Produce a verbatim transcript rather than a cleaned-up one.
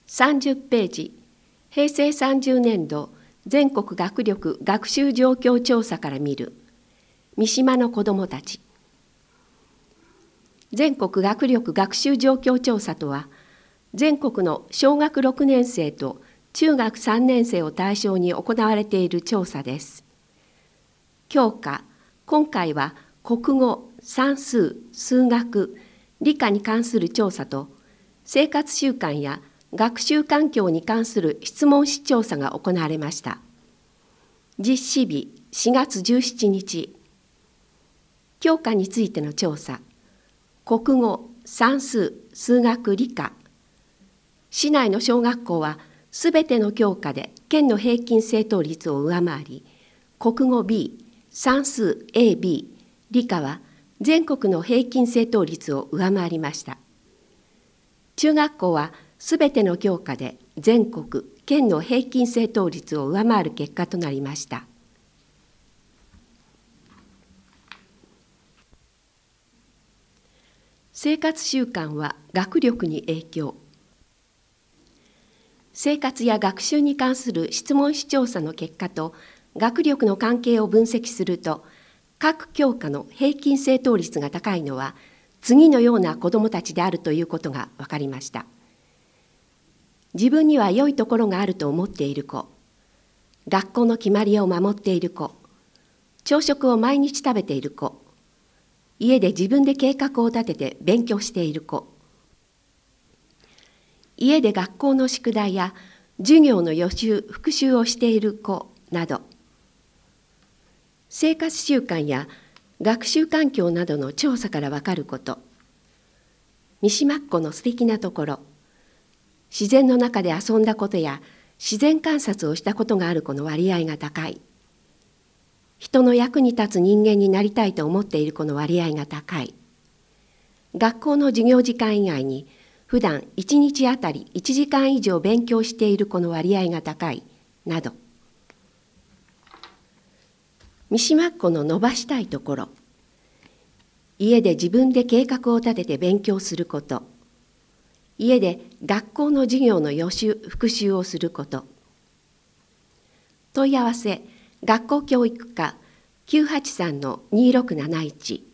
さんじゅっページ、へいせいさんじゅうねんど全国学力学習状況調査から見る三島の子どもたち。全国学力学習状況調査とは、全国の小学ろくねんせいと中学さんねんせいを対象に行われている調査です。教科、今回は国語、算数、数学、理科に関する調査と、生活習慣や学習環境に関する質問紙調査が行われました。実施日しがつじゅうしちにち。教科についての調査。国語、算数、数学、理科。市内の小学校はすべての教科で県の平均正答率を上回り、国語 B、算数 エービー、理科は全国の平均正答率を上回りました。中学校はすべての教科で全国、県の平均正答率を上回る結果となりました。生活習慣は学力に影響。生活や学習に関する質問紙調査の結果と学力の関係を分析すると、各教科の平均正答率が高いのは次のような子どもたちであるということが分かりました。自分には良いところがあると思っている子、学校の決まりを守っている子、朝食を毎日食べている子、家で自分で計画を立てて勉強している子、家で学校の宿題や授業の予習、復習をしている子など、生活習慣や学習環境などの調査からわかること。三島っ子の素敵なところ。自然の中で遊んだことや自然観察をしたことがある子の割合が高い。人の役に立つ人間になりたいと思っている子の割合が高い。学校の授業時間以外に普段いちにちあたりいちじかん以上勉強している子の割合が高いなど。三島っ子の伸ばしたいところ。家で自分で計画を立てて勉強すること。家で学校の授業の予習、復習をすること。問い合わせ、学校教育課 きゅうはちさんのにろくなないち。